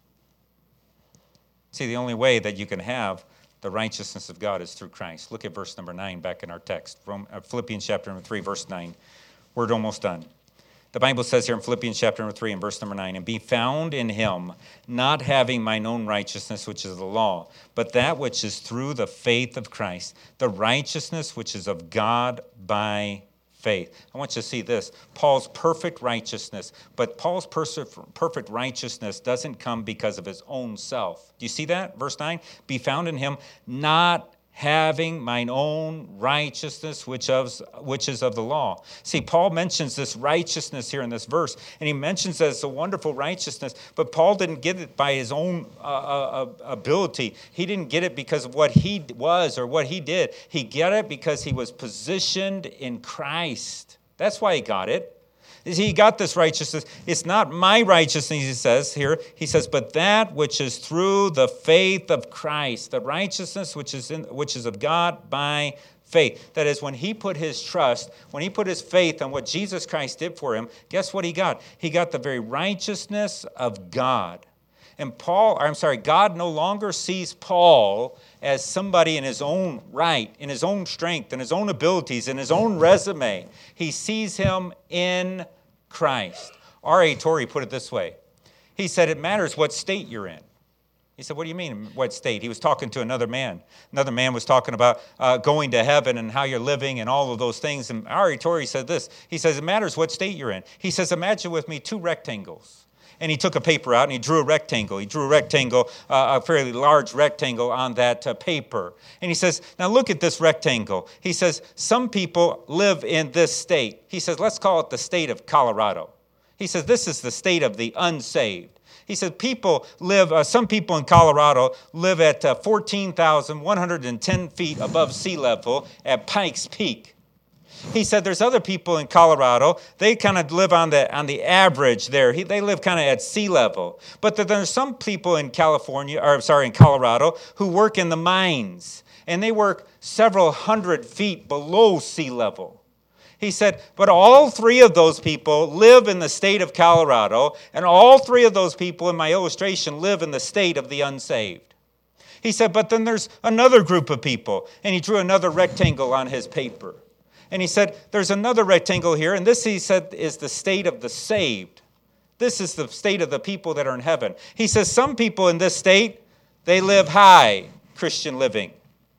See, the only way that you can have the righteousness of God is through Christ. Look at verse number nine back in our text. Philippians chapter number three, verse nine. We're almost done. The Bible says here in Philippians chapter number three and verse number nine, and be found in him, not having mine own righteousness, which is the law, but that which is through the faith of Christ, the righteousness which is of God by faith. I want you to see this. Paul's perfect righteousness, but Paul's perfect righteousness doesn't come because of his own self. Do you see that? Verse nine, be found in him, not having mine own righteousness, which of which is of the law. See, Paul mentions this righteousness here in this verse, and he mentions that it's a wonderful righteousness, but Paul didn't get it by his own uh, uh, ability. He didn't get it because of what he was or what he did. He got it because he was positioned in Christ. That's why he got it. He got this righteousness. It's not my righteousness, he says here. He says, but that which is through the faith of Christ, the righteousness which is in, which is of God by faith. That is, when he put his trust, when he put his faith on what Jesus Christ did for him, guess what he got? He got the very righteousness of God. And Paul, I'm sorry, God no longer sees Paul as somebody in his own right, in his own strength, in his own abilities, in his own resume. He sees him in Christ. R A Torrey put it this way. He said, it matters what state you're in. He said, what do you mean, what state? He was talking to another man. Another man was talking about uh, going to heaven and how you're living and all of those things. And R A Torrey said this. He says, it matters what state you're in. He says, imagine with me two rectangles. And he took a paper out and he drew a rectangle. He drew a rectangle, uh, a fairly large rectangle on that uh, paper. And he says, now look at this rectangle. He says, some people live in this state. He says, let's call it the state of Colorado. He says, this is the state of the unsaved. He said, people live, uh, some people in Colorado live at uh, fourteen thousand one hundred ten feet above sea level at Pikes Peak. He said there's other people in Colorado, they kind of live on the on the average there. He, they live kind of at sea level. But there's some people in California, or sorry, in Colorado, who work in the mines. And they work several hundred feet below sea level. He said, but all three of those people live in the state of Colorado, and all three of those people in my illustration live in the state of the unsaved. He said, but then there's another group of people. And he drew another rectangle on his paper. And he said, there's another rectangle here, and this, he said, is the state of the saved. This is the state of the people that are in heaven. He says, some people in this state, they live high Christian living.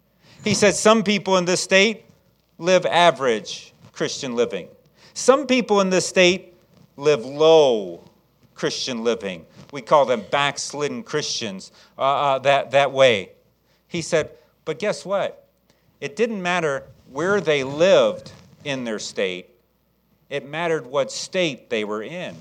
He said, some people in this state live average Christian living. Some people in this state live low Christian living. We call them backslidden Christians uh, uh, that, that way. He said, but guess what? It didn't matter where they lived in their state. It mattered what state they were in.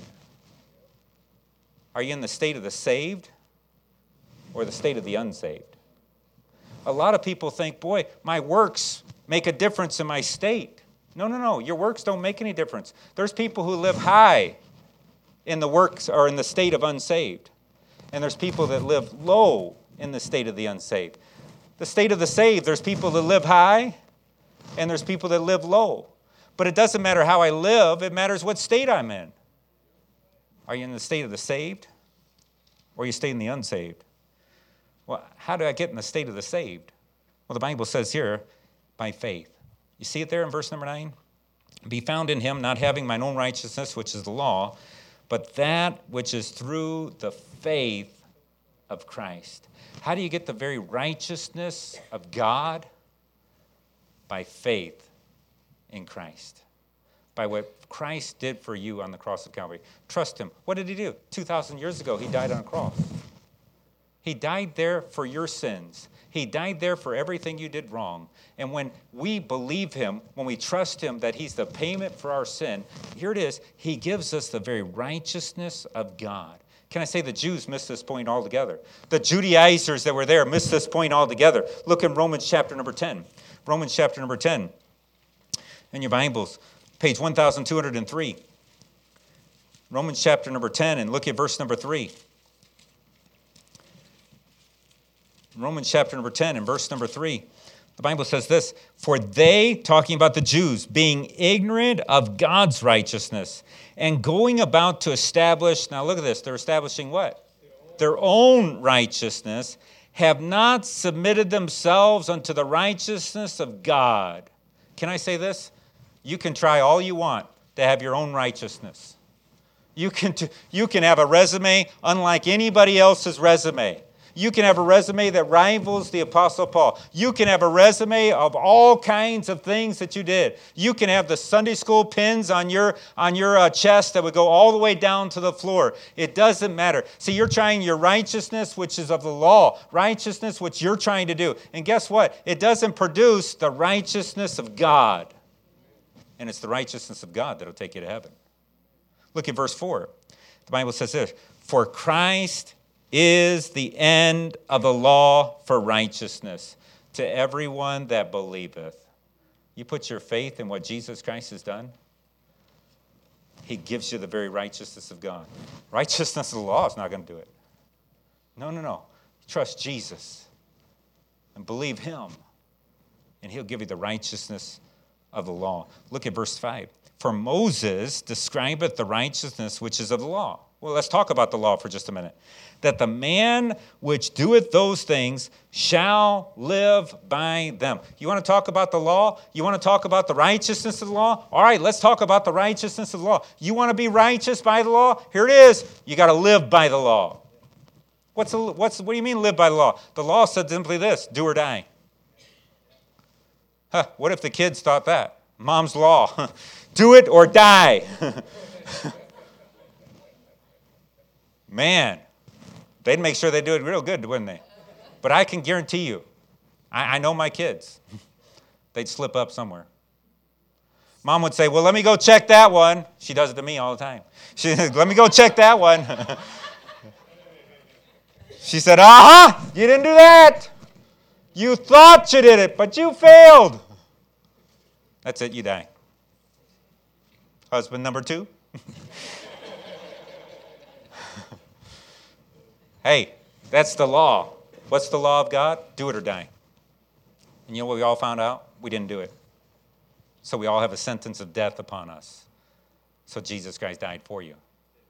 Are you in the state of the saved or the state of the unsaved? A lot of people think, boy, my works make a difference in my state. No, no, no. Your works don't make any difference. There's people who live high in the works or in the state of unsaved. And there's people that live low in the state of the unsaved. The state of the saved, there's people that live high and there's people that live low. But it doesn't matter how I live. It matters what state I'm in. Are you in the state of the saved? Or you stay in the unsaved? Well, how do I get in the state of the saved? Well, the Bible says here, by faith. You see it there in verse number nine? Be found in him, not having mine own righteousness, which is the law, but that which is through the faith of Christ. How do you get the very righteousness of God? By faith in Christ. By what Christ did for you on the cross of Calvary. Trust him. What did he do? two thousand years ago, he died on a cross. He died there for your sins. He died there for everything you did wrong. And when we believe him, when we trust him that he's the payment for our sin, here it is, he gives us the very righteousness of God. Can I say the Jews missed this point altogether? The Judaizers that were there missed this point altogether. Look in Romans chapter number ten. Romans chapter number ten. In your Bibles, page one thousand two hundred three. Romans chapter number ten, and look at verse number three. Romans chapter number ten and verse number three. The Bible says this, for they, talking about the Jews, being ignorant of God's righteousness and going about to establish, now look at this, they're establishing what? Their own righteousness, have not submitted themselves unto the righteousness of God. Can I say this? You can try all you want to have your own righteousness. You can, you can have a resume unlike anybody else's resume. You can have a resume that rivals the Apostle Paul. You can have a resume of all kinds of things that you did. You can have the Sunday school pins on your, on your uh, chest that would go all the way down to the floor. It doesn't matter. See, you're trying your righteousness, which is of the law. Righteousness, which you're trying to do. And guess what? It doesn't produce the righteousness of God. And it's the righteousness of God that will take you to heaven. Look at verse four. The Bible says this, for Christ is the end of the law for righteousness to everyone that believeth. You put your faith in what Jesus Christ has done, he gives you the very righteousness of God. Righteousness of the law is not going to do it. No, no, no. Trust Jesus and believe him, and he'll give you the righteousness of the law. Look at verse five. For Moses describeth the righteousness which is of the law. Well, let's talk about the law for just a minute. That the man which doeth those things shall live by them. You want to talk about the law? You want to talk about the righteousness of the law? All right, let's talk about the righteousness of the law. You want to be righteous by the law? Here it is. You got to live by the law. What's the, what's, what do you mean live by the law? The law said simply this, do or die. Huh, what if the kids thought that? Mom's law. Do it or die. Man, they'd make sure they do it real good, wouldn't they? But I can guarantee you, I, I know my kids, they'd slip up somewhere. Mom would say, well, let me go check that one. She does it to me all the time. She says, let me go check that one. She said, uh-huh, you didn't do that. You thought you did it, but you failed. That's it, you die. Husband number two. Hey, that's the law. What's the law of God? Do it or die. And you know what we all found out? We didn't do it. So we all have a sentence of death upon us. So Jesus Christ died for you.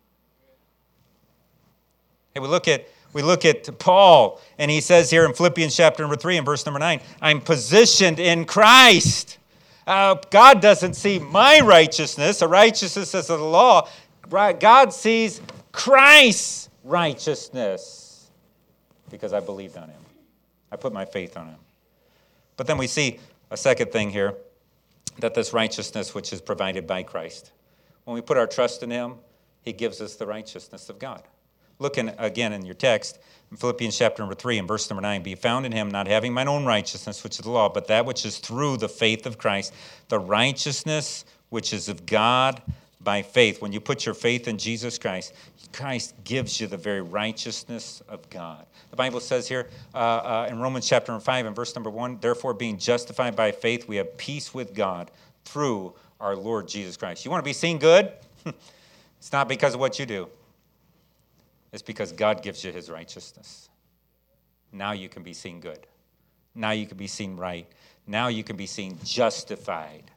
Hey, we look at we look at Paul, and he says here in Philippians chapter number three and verse number nine, I'm positioned in Christ. Uh, God doesn't see my righteousness, a righteousness as of the law. God sees Christ's righteousness because I believed on him. I put my faith on him. But then we see a second thing here, that this righteousness which is provided by Christ. When we put our trust in him, he gives us the righteousness of God. Look in, again in your text, in Philippians chapter number three and verse number nine, be found in him, not having mine own righteousness, which is the law, but that which is through the faith of Christ, the righteousness which is of God by faith. When you put your faith in Jesus Christ, Christ gives you the very righteousness of God. The Bible says here uh, uh, in Romans chapter five and verse number one, therefore being justified by faith, we have peace with God through our Lord Jesus Christ. You want to be seen good? It's not because of what you do. It's because God gives you his righteousness. Now you can be seen good. Now you can be seen right. Now you can be seen justified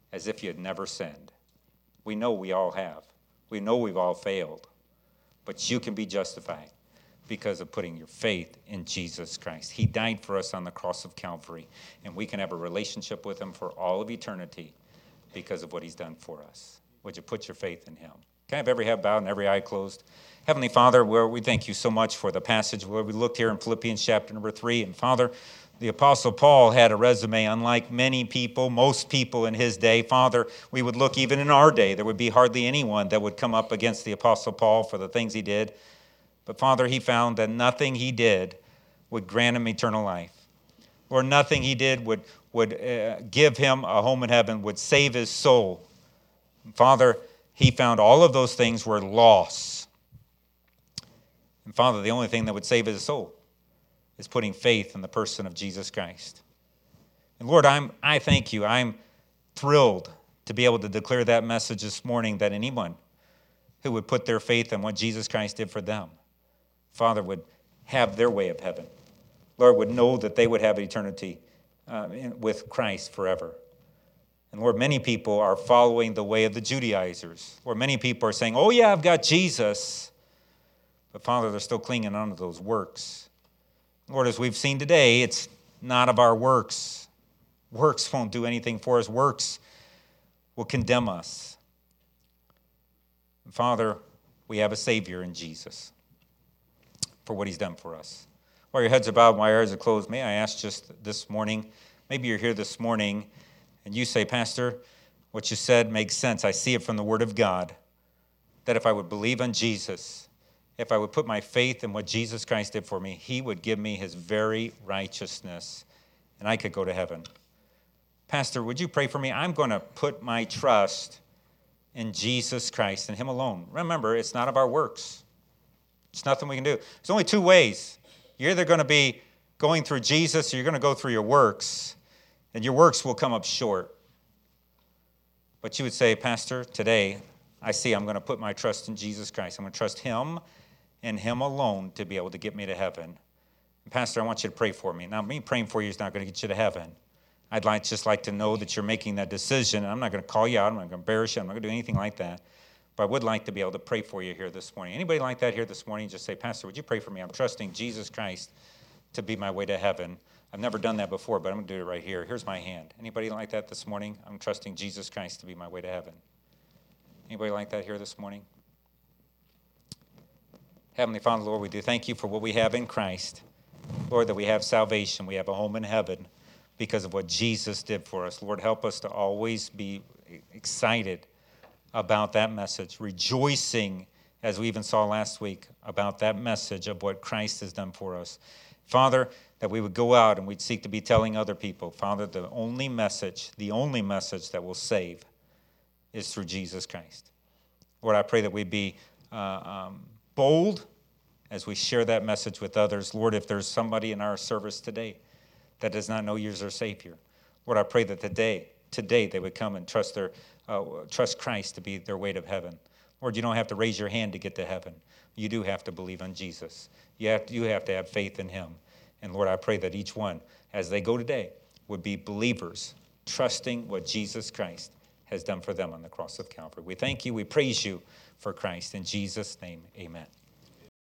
as if you had never sinned. We know we all have. We know we've all failed. But you can be justified because of putting your faith in Jesus Christ. He died for us on the cross of Calvary, and we can have a relationship with him for all of eternity because of what he's done for us. Would you put your faith in him? Can I have every head bowed and every eye closed? Heavenly Father, where we thank you so much for the passage where we looked here in Philippians chapter number three. And Father, the Apostle Paul had a resume unlike many people, most people in his day. Father, we would look even in our day, there would be hardly anyone that would come up against the Apostle Paul for the things he did. But Father, he found that nothing he did would grant him eternal life, or nothing he did would, would uh, give him a home in heaven, would save his soul. And Father, he found all of those things were loss. And Father, the only thing that would save his soul is putting faith in the person of Jesus Christ. And Lord, I'm, I thank you. I'm thrilled to be able to declare that message this morning, that anyone who would put their faith in what Jesus Christ did for them, Father, would have their way of heaven. Lord, would know that they would have eternity uh, in, with Christ forever. And Lord, many people are following the way of the Judaizers. Lord, many people are saying, oh yeah, I've got Jesus. But Father, they're still clinging on to those works. Lord, as we've seen today, it's not of our works. Works won't do anything for us. Works will condemn us. And Father, we have a Savior in Jesus for what he's done for us. While your heads are bowed, while your eyes are closed, may I ask just this morning, maybe you're here this morning and you say, Pastor, what you said makes sense. I see it from the Word of God, that if I would believe in Jesus, if I would put my faith in what Jesus Christ did for me, he would give me his very righteousness, and I could go to heaven. Pastor, would you pray for me? I'm going to put my trust in Jesus Christ and him alone. Remember, it's not of our works. It's nothing we can do. There's only two ways. You're either going to be going through Jesus or you're going to go through your works, and your works will come up short. But you would say, Pastor, today I see I'm going to put my trust in Jesus Christ. I'm going to trust him and him alone to be able to get me to heaven. And Pastor, I want you to pray for me. Now, me praying for you is not going to get you to heaven. I'd like just like to know that you're making that decision. I'm not going to call you out. I'm not going to embarrass you. I'm not going to do anything like that. But I would like to be able to pray for you here this morning. Anybody like that here this morning? Just say, Pastor, would you pray for me? I'm trusting Jesus Christ to be my way to heaven. I've never done that before, but I'm going to do it right here. Here's my hand. Anybody like that this morning? I'm trusting Jesus Christ to be my way to heaven. Anybody like that here this morning? Heavenly Father, Lord, we do thank you for what we have in Christ. Lord, that we have salvation. We have a home in heaven because of what Jesus did for us. Lord, help us to always be excited about that message, rejoicing, as we even saw last week, about that message of what Christ has done for us. Father, that we would go out and we'd seek to be telling other people, Father, the only message, the only message that will save is through Jesus Christ. Lord, I pray that we be uh, um, bold as we share that message with others. Lord, if there's somebody in our service today that does not know you as their Savior, Lord, I pray that today, today they would come and trust their, uh, trust Christ to be their way to heaven. Lord, you don't have to raise your hand to get to heaven. You do have to believe on Jesus. You have to, you have to have faith in him. And Lord, I pray that each one, as they go today, would be believers, trusting what Jesus Christ has done for them on the cross of Calvary. We thank you. We praise you for Christ. In Jesus' name, amen.